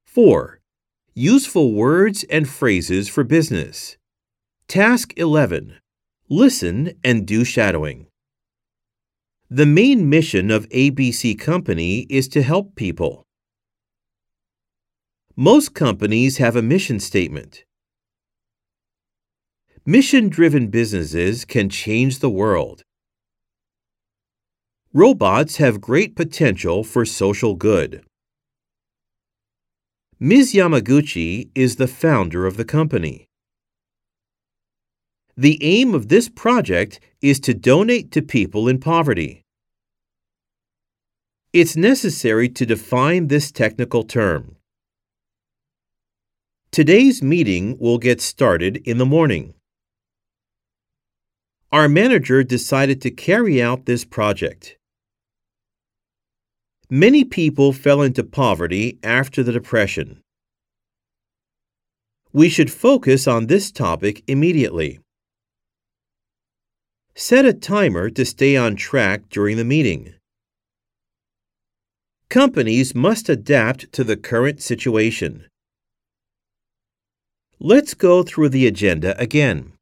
4. Useful words and phrases for business. Task 11. Listen and do shadowing. The main mission of ABC Company is to help people. Most companies have a mission statement. Mission-driven businesses can change the world. Robots have great potential for social good. Ms. Yamaguchi is the founder of the company. The aim of this project is to donate to people in poverty. It's necessary to define this technical term. Today's meeting will get started in the morning. Our manager decided to carry out this project. Many people fell into poverty after the Depression. We should focus on this topic immediately. Set a timer to stay on track during the meeting. Companies must adapt to the current situation. Let's go through the agenda again.